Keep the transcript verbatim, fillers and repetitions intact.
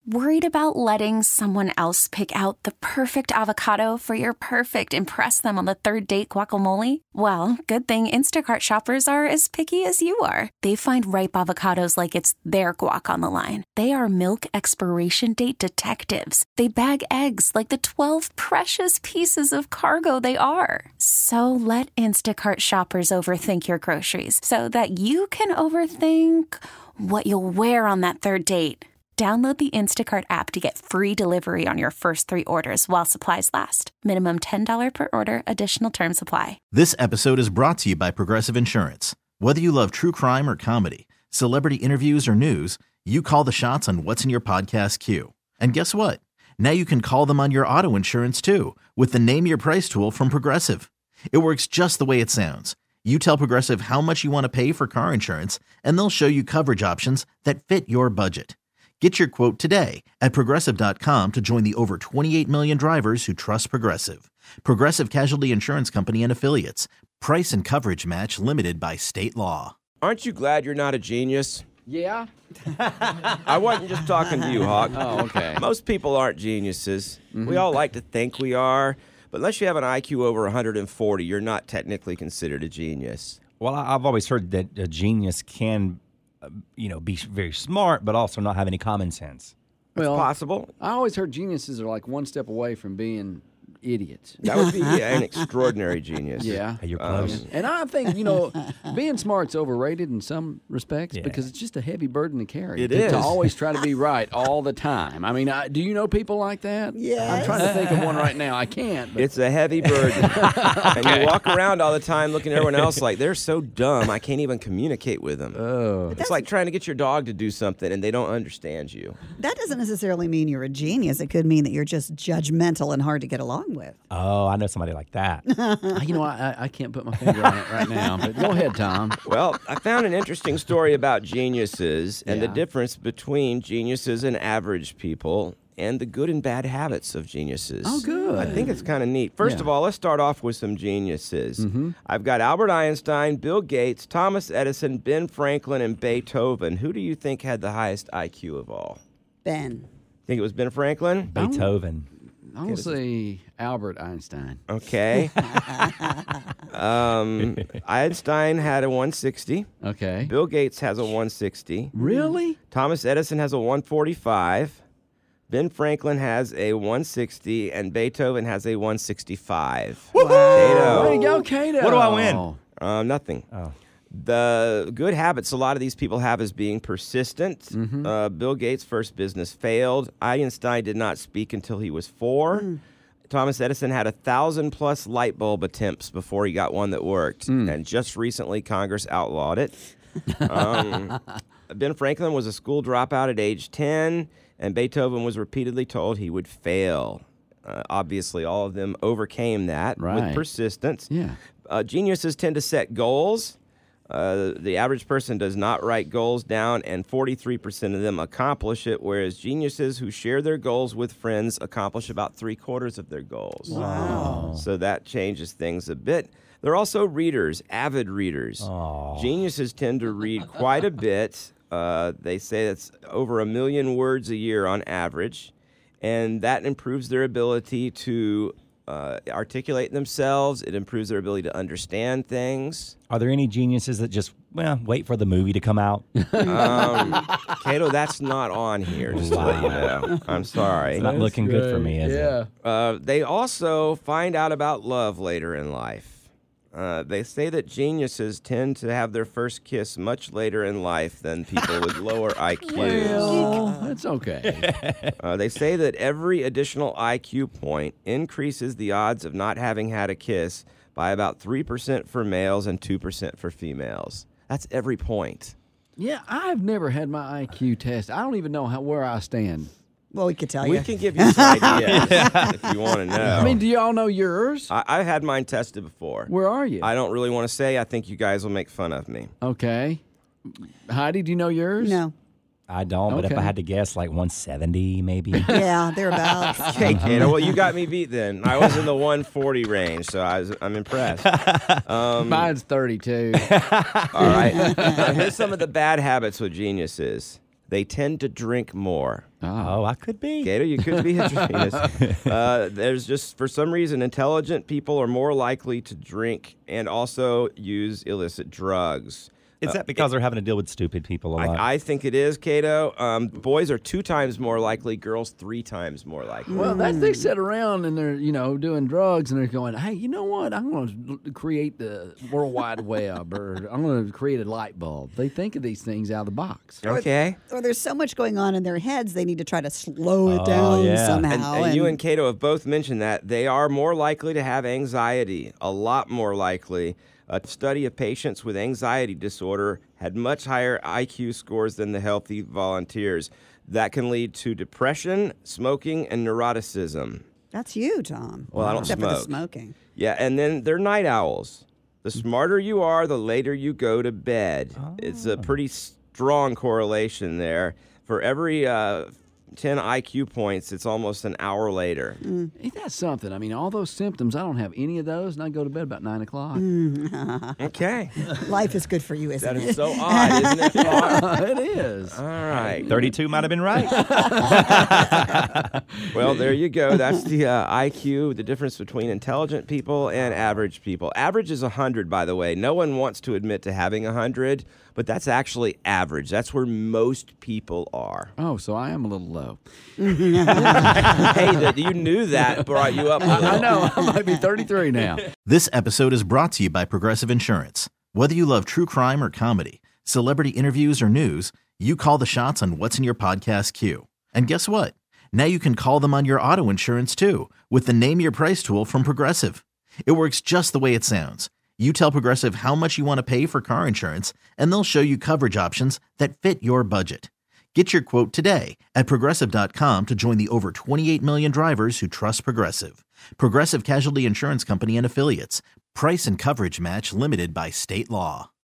Worried about letting someone else pick out the perfect avocado for your perfect impress them on the third date guacamole? Well, good thing Instacart shoppers are as picky as you are. They find ripe avocados like it's their guac on the line. They are milk expiration date detectives. They bag eggs like the twelve precious pieces of cargo they are. So let Instacart shoppers overthink your groceries so that you can overthink what you'll wear on that third date. Download the Instacart app to get free delivery on your first three orders while supplies last. Minimum ten dollars per order. Additional terms apply. This episode is brought to you by Progressive Insurance. Whether you love true crime or comedy, celebrity interviews or news, you call the shots on what's in your podcast queue. And guess what? Now you can call them on your auto insurance too with the Name Your Price tool from Progressive. It works just the way it sounds. You tell Progressive how much you want to pay for car insurance, and they'll show you coverage options that fit your budget. Get your quote today at Progressive dot com to join the over twenty-eight million drivers who trust Progressive. Progressive Casualty Insurance Company and Affiliates. Price and coverage match limited by state law. Aren't you glad you're not a genius? Yeah? I wasn't just talking to you, Hawk. Oh, okay. Most people aren't geniuses. Mm-hmm. We all like to think we are, but unless you have an I Q over one hundred forty, you're not technically considered a genius. Well, I've always heard that a genius can you know, be very smart, but also not have any common sense. It's well, possible. I always heard geniuses are like one step away from being idiots. That would be an extraordinary genius. Yeah. Hey, you're close. Um, and I think, you know, being smart's overrated in some respects yeah. because it's just a heavy burden to carry. It to, is. To always try to be right all the time. I mean, I, do you know people like that? Yes. I'm trying to think of one right now. I can't. But. It's a heavy burden. And you walk around all the time looking at everyone else like, they're so dumb, I can't even communicate with them. Oh. It's like trying to get your dog to do something and they don't understand you. That doesn't necessarily mean you're a genius. It could mean that you're just judgmental and hard to get along with. Oh, I know somebody like that. You know, I, I can't put my finger on it right now, but go ahead, Tom. Well, I found an interesting story about geniuses and Yeah. the difference between geniuses and average people and the good and bad habits of geniuses. Oh, good. I think it's kind of neat. First Yeah. of all, let's start off with some geniuses. Mm-hmm. I've got Albert Einstein, Bill Gates, Thomas Edison, Ben Franklin, and Beethoven. Who do you think had the highest I Q of all? Ben. Think it was Ben Franklin? Beethoven. I want to say Albert Einstein. Okay. um, Einstein had a one sixty. Okay. Bill Gates has a one sixty. Really? Thomas Edison has a one forty-five. Ben Franklin has a one sixty, and Beethoven has a one sixty-five. Wow. Cato. Way to go, Cato. What do I win? Uh, nothing. Oh. The good habits a lot of these people have is being persistent. Mm-hmm. Uh, Bill Gates' first business failed. Einstein did not speak until he was four. Mm. Thomas Edison had a thousand plus light bulb attempts before he got one that worked. Mm. And just recently, Congress outlawed it. Um, Ben Franklin was a school dropout at age ten, and Beethoven was repeatedly told he would fail. Uh, obviously, all of them overcame that Right. with persistence. Yeah. Uh, geniuses tend to set goals. Uh, the average person does not write goals down, and forty-three percent of them accomplish it, whereas geniuses who share their goals with friends accomplish about three-quarters of their goals. Wow. So that changes things a bit. They're also readers, avid readers. Aw. Geniuses tend to read quite a bit. Uh, they say that's over a million words a year on average, and that improves their ability to uh, articulate themselves. It improves their ability to understand things. Are there any geniuses that just, well, wait for the movie to come out? Um, Cato, that's not on here, just to let you know. I'm sorry. It's not looking good for me, is yeah. it? Uh, they also find out about love later in life. Uh, they say that geniuses tend to have their first kiss much later in life than people with lower I Qs. Well, that's okay. Uh, they say that every additional I Q point increases the odds of not having had a kiss by about three percent for males and two percent for females. That's every point. Yeah, I've never had my I Q test. I don't even know how where I stand. Well, we could tell We you. can give you some ideas if you want to know. I mean, do y'all know yours? I, I've had mine tested before. Where are you? I don't really want to say. I think you guys will make fun of me. Okay. Heidi, do you know yours? No. I don't, but if Okay. I had to guess, like one seventy maybe. Yeah, thereறாbout. Okay, Kato, well, you got me beat then. I was in the one forty range, so I was, I'm impressed. Um, Mine's thirty-two. all right. Now, here's some of the bad habits with geniuses. they tend to drink more. Oh, I could be. Gator, you could be a genius. Uh, there's just, for some reason, intelligent people are more likely to drink and also use illicit drugs. Is that because they're having to deal with stupid people a lot? I, I think it is, Cato. Um, boys are two times more likely, girls three times more likely. Well, that's they sit around and they're, you know, doing drugs and they're going, hey, you know what? I'm going to create the World Wide Web or I'm going to create a light bulb. They think of these things out of the box. Okay. Or there's so much going on in their heads, they need to try to slow it Oh, down yeah. somehow. And, and you and Cato have both mentioned that they are more likely to have anxiety, a lot more likely. A study of patients with anxiety disorder had much higher I Q scores than the healthy volunteers. That can lead to depression, smoking, and neuroticism. That's you, Tom. Well, I don't Except for smoke. the smoking. Yeah, and then they're night owls. The smarter you are, the later you go to bed. Oh. It's a pretty strong correlation there. For every uh, ten I Q points, it's almost an hour later. Mm. Ain't that something? I mean, all those symptoms, I don't have any of those, and I go to bed about nine o'clock. Okay. Life is good for you, isn't That it? is so odd, isn't it? It is. All right. thirty-two might have been right. Well, there you go. That's the uh, I Q, the difference between intelligent people and average people. Average is one hundred, by the way. No one wants to admit to having one hundred, but that's actually average. That's where most people are. Oh, so I am a little low. Hey, that you knew that brought you up a little. I know. I might be thirty-three now. This episode is brought to you by Progressive Insurance. Whether you love true crime or comedy, celebrity interviews or news, you call the shots on what's in your podcast queue. And guess what? Now you can call them on your auto insurance too with the Name Your Price tool from Progressive. It works just the way it sounds. You tell Progressive how much you want to pay for car insurance, and they'll show you coverage options that fit your budget. Get your quote today at Progressive dot com to join the over twenty-eight million drivers who trust Progressive. Progressive Casualty Insurance Company and Affiliates. Price and coverage match limited by state law.